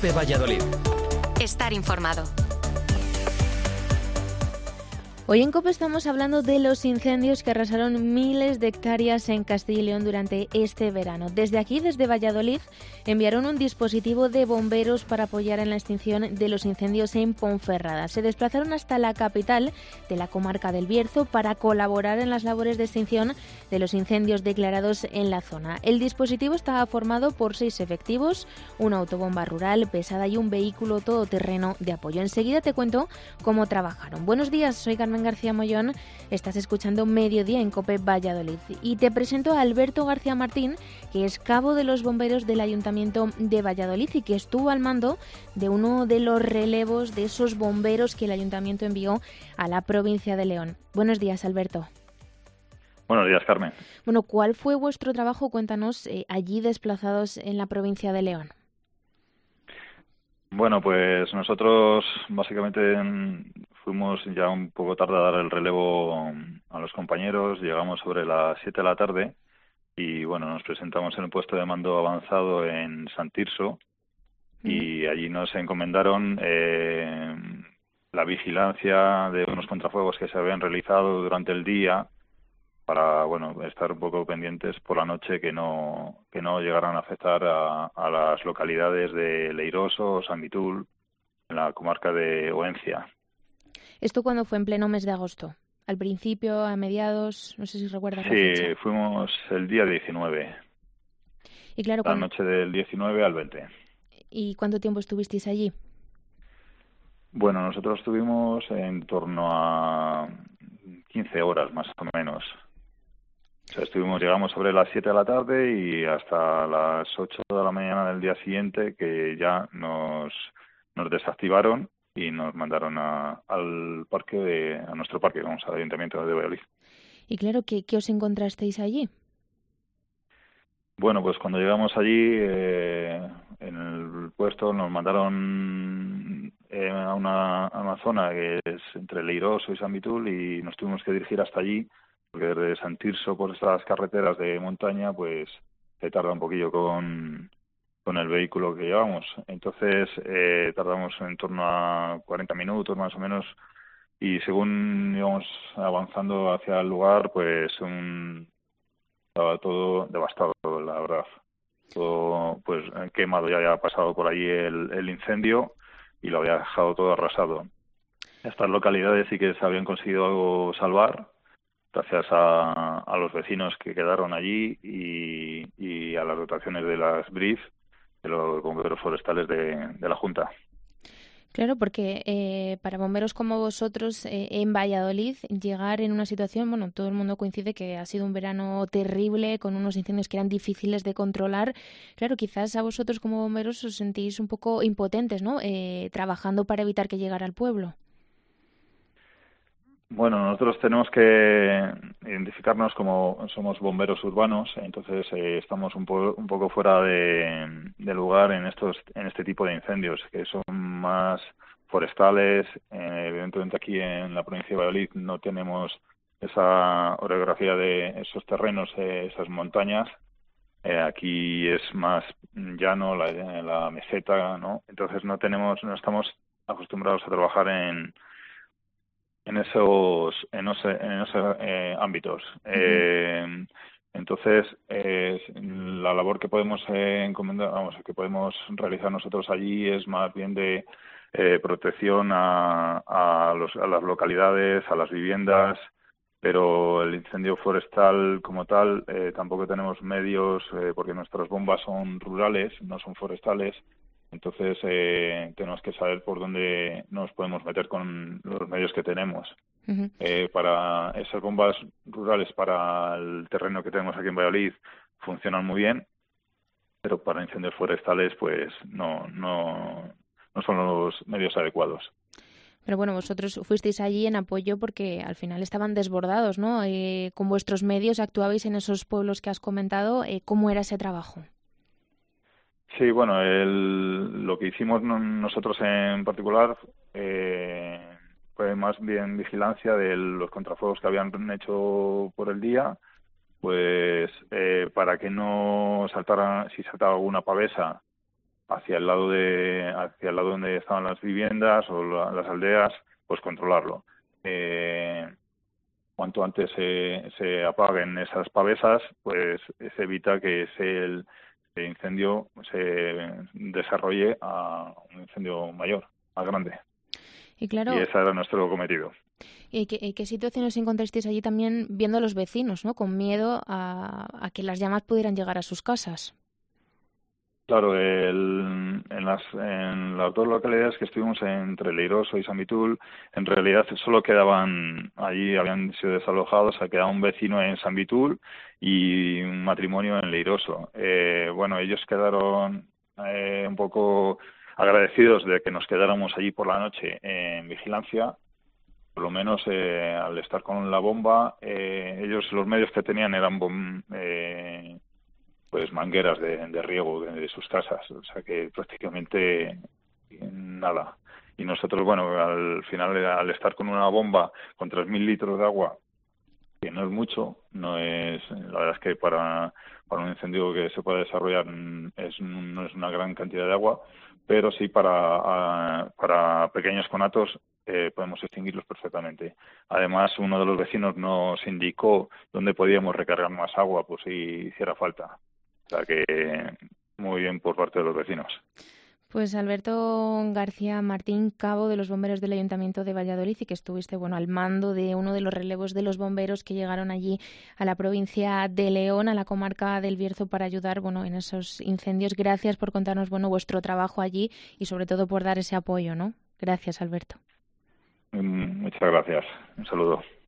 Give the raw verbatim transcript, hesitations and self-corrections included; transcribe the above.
COPE Valladolid. Estar informado. Hoy en COPE estamos hablando de los incendios que arrasaron miles de hectáreas en Castilla y León durante este verano. Desde aquí, desde Valladolid, enviaron un dispositivo de bomberos para apoyar en la extinción de los incendios en Ponferrada. Se desplazaron hasta la capital de la comarca del Bierzo para colaborar en las labores de extinción de los incendios declarados en la zona. El dispositivo estaba formado por seis efectivos, una autobomba rural pesada y un vehículo todoterreno de apoyo. Enseguida te cuento cómo trabajaron. Buenos días, soy Carmen García Mollón, estás escuchando Mediodía en COPE Valladolid y te presento a Alberto García Martín, que es cabo de los bomberos del Ayuntamiento de Valladolid y que estuvo al mando de uno de los relevos de esos bomberos que el Ayuntamiento envió a la provincia de León. Buenos días, Alberto. Buenos días, Carmen. Bueno, ¿cuál fue vuestro trabajo? Cuéntanos, eh, allí desplazados en la provincia de León. Bueno, pues nosotros básicamente fuimos ya un poco tarde a dar el relevo a los compañeros. Llegamos sobre las siete de la tarde y, bueno, nos presentamos en el puesto de mando avanzado en San Tirso y allí nos encomendaron eh, la vigilancia de unos contrafuegos que se habían realizado durante el día para, bueno, estar un poco pendientes por la noche que no que no llegaran a afectar a, a las localidades de Leiroso o San Vitul, en la comarca de Oencia. ¿Esto cuándo fue? ¿En pleno mes de agosto? ¿Al principio, a mediados? No sé si recuerdas la Sí, fecha. fuimos el día diecinueve. Y claro, la cuando... noche del diecinueve al veinte. ¿Y cuánto tiempo estuvisteis allí? Bueno, nosotros estuvimos en torno a quince horas más o menos. O sea, estuvimos, llegamos sobre las siete de la tarde y hasta las ocho de la mañana del día siguiente, que ya nos, nos desactivaron y nos mandaron a, al parque, de, a nuestro parque, vamos, al Ayuntamiento de Valladolid. Y claro, ¿qué, qué os encontrasteis allí? Bueno, pues cuando llegamos allí, eh, en el puesto nos mandaron eh, a, una, a una zona que es entre Leiroso y San Vitul y nos tuvimos que dirigir hasta allí, porque desde San Tirso, por estas carreteras de montaña, pues se tarda un poquillo con, con el vehículo que llevamos. Entonces eh, tardamos en torno a cuarenta minutos más o menos y según íbamos avanzando hacia el lugar, pues un, estaba todo devastado, la verdad. Todo pues quemado, ya había pasado por allí el, el incendio y lo había dejado todo arrasado. Estas localidades sí que se habían conseguido algo salvar, gracias a, a los vecinos que quedaron allí y, y a las dotaciones de las B R I F, de los bomberos forestales de, de la Junta. Claro, porque eh, para bomberos como vosotros eh, en Valladolid, llegar en una situación, bueno, todo el mundo coincide que ha sido un verano terrible, con unos incendios que eran difíciles de controlar. Claro, quizás a vosotros como bomberos os sentís un poco impotentes, ¿no? Eh, trabajando para evitar que llegara al pueblo. Bueno, nosotros tenemos que identificarnos como somos bomberos urbanos, entonces eh, estamos un, po un poco fuera de, de lugar en estos en este tipo de incendios, que son más forestales. Eh, evidentemente aquí en la provincia de Valladolid no tenemos esa orografía de esos terrenos, eh, esas montañas. Eh, aquí es más llano, la, la meseta, ¿no? Entonces no tenemos, no estamos acostumbrados a trabajar en en esos en, ese, en esos eh, ámbitos. Uh-huh. Eh, entonces, eh, la labor que podemos eh, encomendar, vamos, que podemos realizar nosotros allí es más bien de eh, protección a, a, los, a las localidades, a las viviendas, pero el incendio forestal como tal eh, tampoco tenemos medios eh, porque nuestras bombas son rurales, no son forestales. Entonces, eh, tenemos que saber por dónde nos podemos meter con los medios que tenemos. Uh-huh. Eh, para esas bombas rurales, para el terreno que tenemos aquí en Valladolid, funcionan muy bien, pero para incendios forestales, pues no, no, no son los medios adecuados. Pero bueno, vosotros fuisteis allí en apoyo porque al final estaban desbordados, ¿no? Eh, con vuestros medios actuabais en esos pueblos que has comentado. Eh, ¿Cómo era ese trabajo? Sí, bueno, el, lo que hicimos nosotros en particular eh, fue más bien vigilancia de los contrafuegos que habían hecho por el día, pues eh, para que no saltara, si saltaba alguna pavesa, hacia el lado de hacia el lado donde estaban las viviendas o la, las aldeas, pues controlarlo. Eh, cuanto antes se, se apaguen esas pavesas, pues se evita que ese el, el incendio se desarrolle a un incendio mayor, más grande. Y claro, y ese era nuestro cometido. ¿Y qué, y qué situaciones encontrasteis allí también viendo a los vecinos, ¿no? Con miedo a, a que las llamas pudieran llegar a sus casas? Claro, el, en, las, en las dos localidades que estuvimos entre Leiroso y San Vitul, en realidad solo quedaban, allí habían sido desalojados, se quedaba un vecino en San Vitul y un matrimonio en Leiroso. Eh, bueno, ellos quedaron eh, un poco agradecidos de que nos quedáramos allí por la noche en vigilancia. Por lo menos eh, al estar con la bomba, eh, ellos los medios que tenían eran bom, eh, pues mangueras de, de riego de, de sus casas, o sea que prácticamente nada. Y nosotros, bueno, al final al estar con una bomba con tres mil litros de agua, que no es mucho, no es, la verdad es que para, para un incendio que se pueda desarrollar es, no es una gran cantidad de agua, pero sí para, a, para pequeños conatos eh, podemos extinguirlos perfectamente. Además, uno de los vecinos nos indicó dónde podíamos recargar más agua, pues si hiciera falta. O sea que muy bien por parte de los vecinos. Pues Alberto García Martín, cabo de los bomberos del Ayuntamiento de Valladolid, y que estuviste bueno al mando de uno de los relevos de los bomberos que llegaron allí a la provincia de León, a la comarca del Bierzo, para ayudar bueno en esos incendios. Gracias por contarnos bueno vuestro trabajo allí y sobre todo por dar ese apoyo, ¿no? Gracias, Alberto. Muchas gracias. Un saludo.